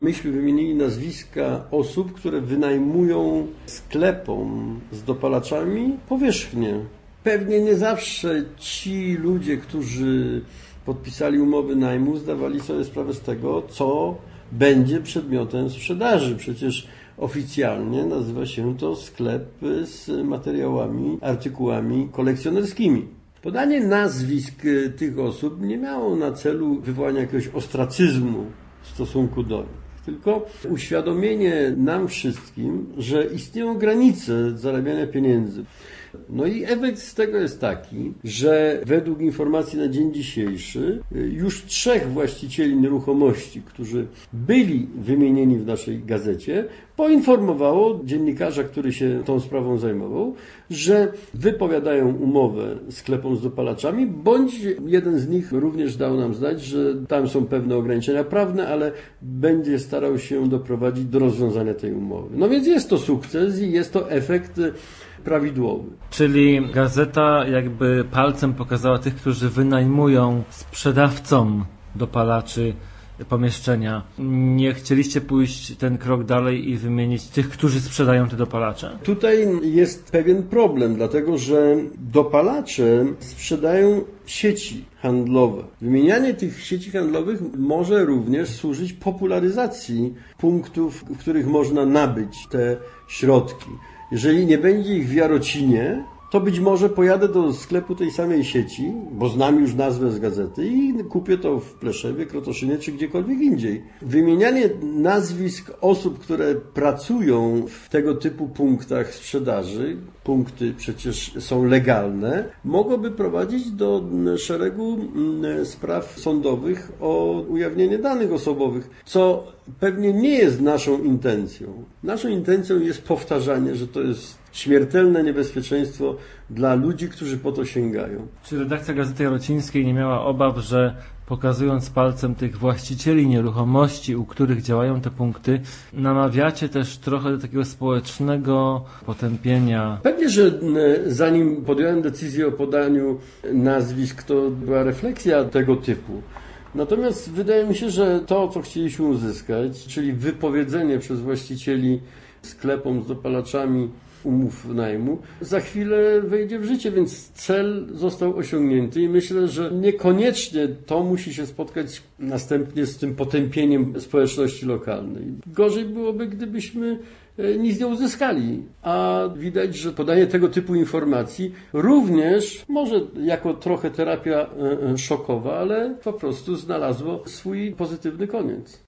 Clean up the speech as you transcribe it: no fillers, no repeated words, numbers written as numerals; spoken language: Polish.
Myśmy wymienili nazwiska osób, które wynajmują sklepom z dopalaczami powierzchnię. Pewnie nie zawsze ci ludzie, którzy podpisali umowy najmu, zdawali sobie sprawę z tego, co będzie przedmiotem sprzedaży. Przecież oficjalnie nazywa się to sklep z materiałami, artykułami kolekcjonerskimi. Podanie nazwisk tych osób nie miało na celu wywołania jakiegoś ostracyzmu w stosunku do nich, tylko uświadomienie nam wszystkim, że istnieją granice zarabiania pieniędzy. No i efekt z tego jest taki, że według informacji na dzień dzisiejszy już 3 właścicieli nieruchomości, którzy byli wymienieni w naszej gazecie, poinformowało dziennikarza, który się tą sprawą zajmował, że wypowiadają umowę sklepom z dopalaczami, bądź jeden z nich również dał nam znać, że tam są pewne ograniczenia prawne, ale będzie starał się doprowadzić do rozwiązania tej umowy. No więc jest to sukces i jest to efekt prawidłowy. Czyli gazeta jakby palcem pokazała tych, którzy wynajmują sprzedawcom dopalaczy pomieszczenia. Nie chcieliście pójść ten krok dalej i wymienić tych, którzy sprzedają te dopalacze? Tutaj jest pewien problem, dlatego że dopalacze sprzedają sieci handlowe. Wymienianie tych sieci handlowych może również służyć popularyzacji punktów, w których można nabyć te środki. Jeżeli nie będzie ich w Jarocinie, to być może pojadę do sklepu tej samej sieci, bo znam już nazwę z gazety i kupię to w Pleszewie, Krotoszynie czy gdziekolwiek indziej. Wymienianie nazwisk osób, które pracują w tego typu punktach sprzedaży, punkty przecież są legalne, mogłoby prowadzić do szeregu spraw sądowych o ujawnienie danych osobowych, co pewnie nie jest naszą intencją. Naszą intencją jest powtarzanie, że to jest śmiertelne niebezpieczeństwo dla ludzi, którzy po to sięgają. Czy redakcja Gazety Jarocińskiej nie miała obaw, że pokazując palcem tych właścicieli nieruchomości, u których działają te punkty, namawiacie też trochę do takiego społecznego potępienia? Pewnie, że zanim podjąłem decyzję o podaniu nazwisk, to była refleksja tego typu. Natomiast wydaje mi się, że to, co chcieliśmy uzyskać, czyli wypowiedzenie przez właścicieli sklepom z dopalaczami umów najmu, za chwilę wejdzie w życie, więc cel został osiągnięty i myślę, że niekoniecznie to musi się spotkać następnie z tym potępieniem społeczności lokalnej. Gorzej byłoby, gdybyśmy nic nie uzyskali, a widać, że podanie tego typu informacji również może jako trochę terapia szokowa, ale po prostu znalazło swój pozytywny koniec.